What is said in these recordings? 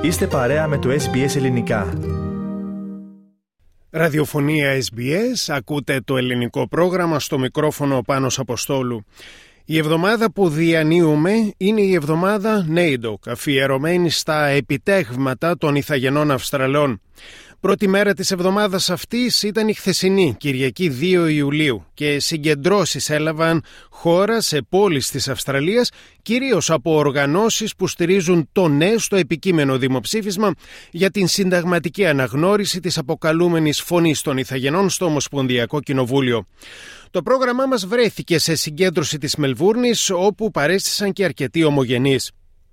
Είστε παρέα με το SBS Ελληνικά. Ραδιοφωνία SBS, ακούτε το ελληνικό πρόγραμμα, στο μικρόφωνο Πάνος Αποστόλου. Η εβδομάδα που διανύουμε είναι η εβδομάδα NAIDOC, αφιερωμένη στα επιτεύγματα των ηθαγενών Αυστραλών. Πρώτη μέρα της εβδομάδας αυτής ήταν η χθεσινή, Κυριακή 2 Ιουλίου, και συγκεντρώσεις έλαβαν χώρα σε πόλεις της Αυστραλίας, κυρίως από οργανώσεις που στηρίζουν το ναι στο επικείμενο δημοψήφισμα για την συνταγματική αναγνώριση της αποκαλούμενης φωνής των ηθαγενών στο Ομοσπονδιακό Κοινοβούλιο. Το πρόγραμμά μας βρέθηκε σε συγκέντρωση της Μελβούρνης, όπου παρέστησαν και αρκετοί ομογενείς.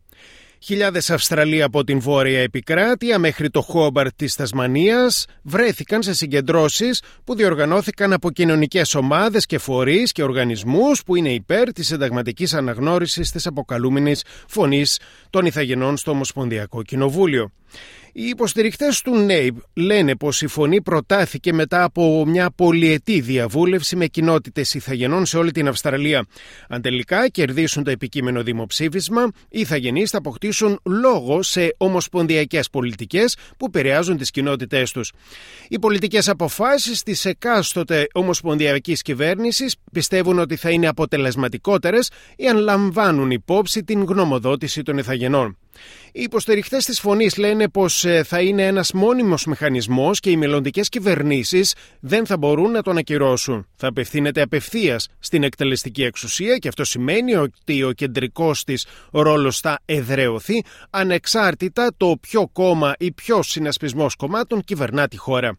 Χιλιάδες Αυστραλοί από την βόρεια επικράτεια μέχρι το Χόμπαρτ της Τασμανίας βρέθηκαν σε συγκεντρώσεις που διοργανώθηκαν από κοινωνικές ομάδες και φορείς και οργανισμούς που είναι υπέρ της συνταγματικής αναγνώρισης της αποκαλούμενης φωνής των ηθαγενών στο Ομοσπονδιακό Κοινοβούλιο. Οι υποστηρικτές του NAIB λένε πως η φωνή προτάθηκε μετά από μια πολυετή διαβούλευση με κοινότητες ηθαγενών σε όλη την Αυστραλία. Αν τελικά κερδίσουν το επικείμενο δημοψήφισμα, οι ηθαγενείς θα αποκτήσουν λόγο σε ομοσπονδιακές πολιτικές που επηρεάζουν τις κοινότητές τους. Οι πολιτικές αποφάσεις της εκάστοτε ομοσπονδιακής κυβέρνησης πιστεύουν ότι θα είναι αποτελεσματικότερες εάν λαμβάνουν υπόψη την γνωμοδότηση των ηθαγενών. Οι υποστηριχτές της φωνής λένε πως θα είναι ένας μόνιμος μηχανισμός και οι μελλοντικές κυβερνήσεις δεν θα μπορούν να τον ακυρώσουν. Θα απευθύνεται απευθείας στην εκτελεστική εξουσία και αυτό σημαίνει ότι ο κεντρικός της ρόλος θα εδραιωθεί ανεξάρτητα το ποιο κόμμα ή ποιος συνασπισμός κομμάτων κυβερνά τη χώρα.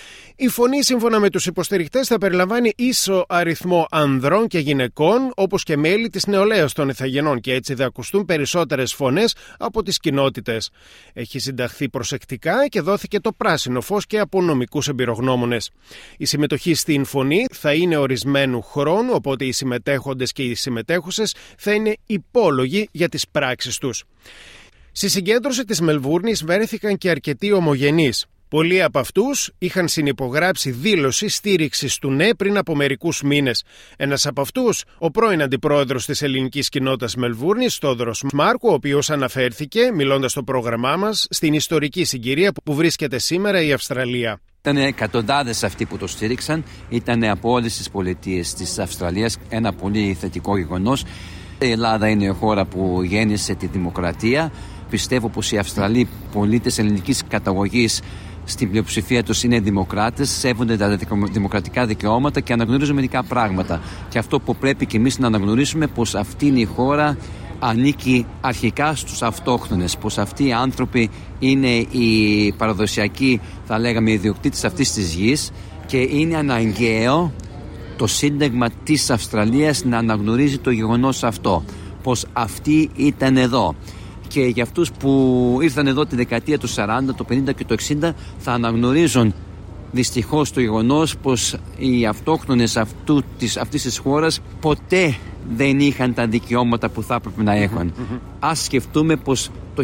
Η φωνή, σύμφωνα με τους υποστηρικτές, θα περιλαμβάνει ίσο αριθμό ανδρών και γυναικών, όπως και μέλη της νεολαίας των ηθαγενών, και έτσι θα ακουστούν περισσότερες φωνές από τις κοινότητες. Έχει συνταχθεί προσεκτικά και δόθηκε το πράσινο φως και από νομικούς εμπειρογνώμονες. Η συμμετοχή στην φωνή θα είναι ορισμένου χρόνου, οπότε οι συμμετέχοντες και οι συμμετέχουσες θα είναι υπόλογοι για τις πράξεις τους. Στη συγκέντρωση της Μελβούρνης βρέθηκαν και αρκετοί ομογενείς. Πολλοί από αυτούς είχαν συνυπογράψει δήλωση στήριξης του ναι πριν από μερικούς μήνες. Ένας από αυτούς, ο πρώην αντιπρόεδρος της ελληνικής κοινότητας Μελβούρνης, Στόδωρος Μάρκου, ο οποίος αναφέρθηκε, μιλώντας στο πρόγραμμά μας, στην ιστορική συγκυρία που βρίσκεται σήμερα η Αυστραλία. Ήταν εκατοντάδες αυτοί που το στήριξαν, ήταν από όλες τις πολιτείες της Αυστραλίας, ένα πολύ θετικό γεγονός. Η Ελλάδα είναι η χώρα που γέννησε τη δημοκρατία. Πιστεύω πως οι Αυστραλοί πολίτες ελληνικής καταγωγής στην πλειοψηφία τους είναι δημοκράτες, σέβονται τα δημοκρατικά δικαιώματα και αναγνωρίζουν μερικά πράγματα. Και αυτό που πρέπει και εμείς να αναγνωρίσουμε, πως αυτή είναι η χώρα, ανήκει αρχικά στους αυτόχθονες, πως αυτοί οι άνθρωποι είναι οι παραδοσιακοί, θα λέγαμε, ιδιοκτήτες αυτής της γης, και είναι αναγκαίο το Σύνταγμα της Αυστραλίας να αναγνωρίζει το γεγονός αυτό, πως αυτοί ήταν εδώ. Και για αυτούς που ήρθαν εδώ τη δεκαετία του 40, το 50 και το 60 θα αναγνωρίζουν δυστυχώς το γεγονός πως οι αυτόχθονες αυτής της χώρας ποτέ δεν είχαν τα δικαιώματα που θα έπρεπε να έχουν. Ας σκεφτούμε πως το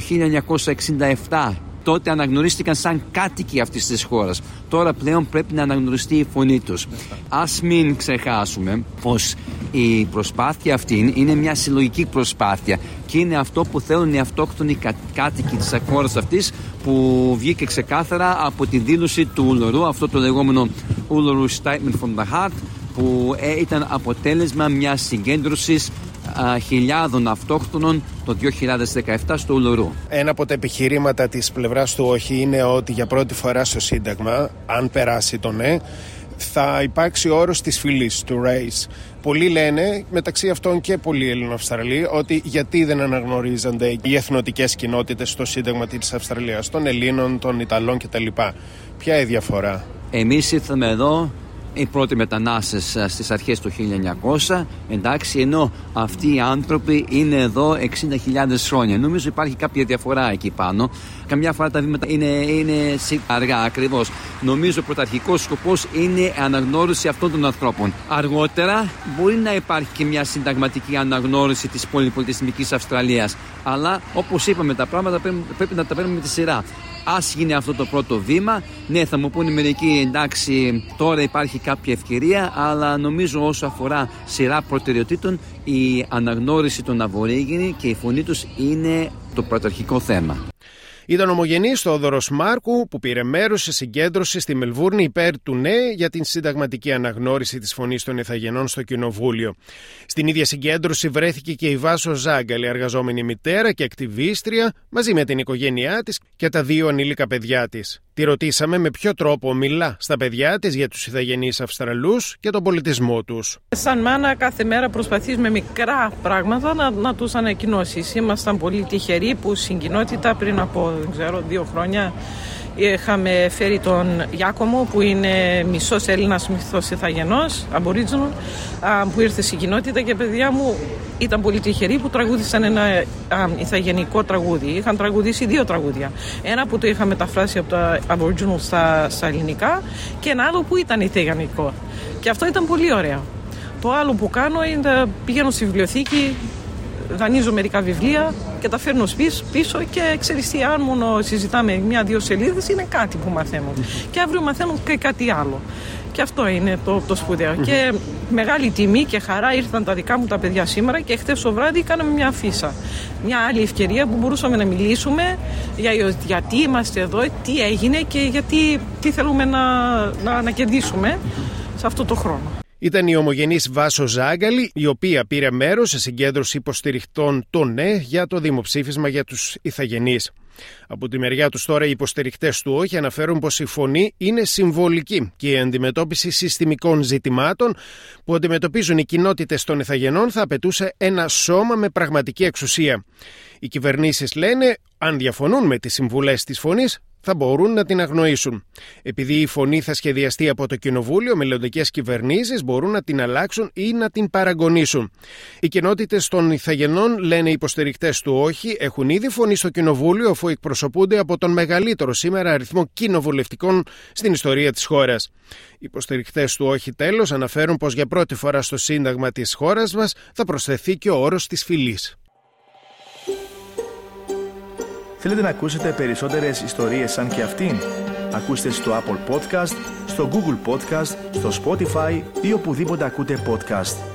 1967 τότε αναγνωρίστηκαν σαν κάτοικοι αυτής της χώρας. Τώρα πλέον πρέπει να αναγνωριστεί η φωνή τους. Ας μην ξεχάσουμε πως η προσπάθεια αυτή είναι μια συλλογική προσπάθεια και είναι αυτό που θέλουν οι αυτόχθονοι κάτοικοι της χώρας αυτής, που βγήκε ξεκάθαρα από τη δήλωση του Ουλουρού, αυτό το λεγόμενο Uluru Statement from the Heart, που ήταν αποτέλεσμα μιας συγκέντρωσης χιλιάδων αυτόχθονων το 2017 στο Ουλουρού. Ένα από τα επιχειρήματα της πλευράς του όχι είναι ότι για πρώτη φορά στο Σύνταγμα, αν περάσει το ναι, θα υπάρξει ο όρος της φυλής, του race. Πολλοί λένε, μεταξύ αυτών και πολλοί Ελληνοαυστραλοί, ότι γιατί δεν αναγνωρίζονται οι εθνοτικές κοινότητες στο Σύνταγμα της Αυστραλίας, των Ελλήνων, των Ιταλών κτλ. Ποια είναι η διαφορά? Εμείς ήρθαμε εδώ οι πρώτοι μετανάστες στις αρχές του 1900, εντάξει, ενώ αυτοί οι άνθρωποι είναι εδώ 60.000 χρόνια. Νομίζω υπάρχει κάποια διαφορά εκεί πάνω. Καμιά φορά τα βήματα είναι αργά ακριβώς. Νομίζω ο πρωταρχικός σκοπός είναι η αναγνώριση αυτών των ανθρώπων. Αργότερα μπορεί να υπάρχει και μια συνταγματική αναγνώριση της πολυπολιτισμικής Αυστραλίας. Αλλά όπως είπαμε, τα πράγματα πρέπει να τα παίρνουμε με τη σειρά. Ας γίνει αυτό το πρώτο βήμα. Ναι, θα μου πούνε μερικοί, εντάξει, τώρα υπάρχει κάποια ευκαιρία, αλλά νομίζω όσο αφορά σειρά προτεραιοτήτων, η αναγνώριση των Αβορίγινη και η φωνή τους είναι το πρωταρχικό θέμα. Ήταν ομογενής Θόδωρος Μάρκου, που πήρε μέρος σε συγκέντρωση στη Μελβούρνη υπέρ του ΝΕ για την συνταγματική αναγνώριση της φωνής των Ιθαγενών στο Κοινοβούλιο. Στην ίδια συγκέντρωση βρέθηκε και η Βάσο Ζάγκαλη, εργαζόμενη μητέρα και ακτιβίστρια, μαζί με την οικογένειά της και τα 2 ανήλικα παιδιά της. Τη ρωτήσαμε με ποιο τρόπο μιλά στα παιδιά της για τους Ιθαγενείς Αυστραλούς και τον πολιτισμό τους. Σαν μάνα, κάθε μέρα προσπαθείς με μικρά πράγματα να τους ανακοινώσεις. Ήμασταν πολύ τυχεροί που στην κοινότητα πριν από 2 χρόνια είχαμε φέρει τον Γιάκομο, που είναι μισός Έλληνας, μισός Ιθαγενός, Aboriginal, που ήρθε στην κοινότητα, και παιδιά μου ήταν πολύ τυχεροί που τραγούδισαν ένα Ιθαγενικό τραγούδι. Είχαν τραγουδήσει 2 τραγούδια. Ένα που το είχα μεταφράσει από τα Aboriginal στα ελληνικά και ένα άλλο που ήταν Ιθαγενικό. Και αυτό ήταν πολύ ωραίο. Το άλλο που κάνω είναι πηγαίνω στη βιβλιοθήκη, δανείζω μερικά βιβλία και τα φέρνω πίσω και ξέρεις τι, αν μόνο συζητάμε 1-2 σελίδες είναι κάτι που μαθαίνω. Και αύριο μαθαίνω και κάτι άλλο. Και αυτό είναι το σπουδαίο. Και μεγάλη τιμή και χαρά ήρθαν τα δικά μου τα παιδιά σήμερα, και χτες το βράδυ κάναμε μια αφίσα. Μια άλλη ευκαιρία που μπορούσαμε να μιλήσουμε για γιατί είμαστε εδώ, τι έγινε και τι θέλουμε να κερδίσουμε σε αυτό το χρόνο. Ήταν η ομογενής Βάσο Ζάγκαλη, η οποία πήρε μέρος σε συγκέντρωση υποστηριχτών των ΝΕ για το δημοψήφισμα για τους Ιθαγενείς. Από τη μεριά τους τώρα οι υποστηριχτές του Όχι αναφέρουν πως η φωνή είναι συμβολική και η αντιμετώπιση συστημικών ζητημάτων που αντιμετωπίζουν οι κοινότητες των Ιθαγενών θα απαιτούσε ένα σώμα με πραγματική εξουσία. Οι κυβερνήσεις λένε, αν διαφωνούν με τις συμβουλές της φωνής, θα μπορούν να την αγνοήσουν. Επειδή η φωνή θα σχεδιαστεί από το Κοινοβούλιο, μελλοντικές κυβερνήσεις μπορούν να την αλλάξουν ή να την παραγωνίσουν. Οι κοινότητες των Ιθαγενών, λένε οι υποστηρικτές του Όχι, έχουν ήδη φωνή στο Κοινοβούλιο, αφού εκπροσωπούνται από τον μεγαλύτερο σήμερα αριθμό κοινοβουλευτικών στην ιστορία της χώρας. Οι υποστηρικτές του Όχι, τέλος, αναφέρουν πως για πρώτη φορά στο Σύνταγμα της χώρας μας θα προσθεθεί και ο όρος της φυλής. Θέλετε να ακούσετε περισσότερες ιστορίες σαν και αυτήν? Ακούστε στο Apple Podcast, στο Google Podcast, στο Spotify ή οπουδήποτε ακούτε podcast.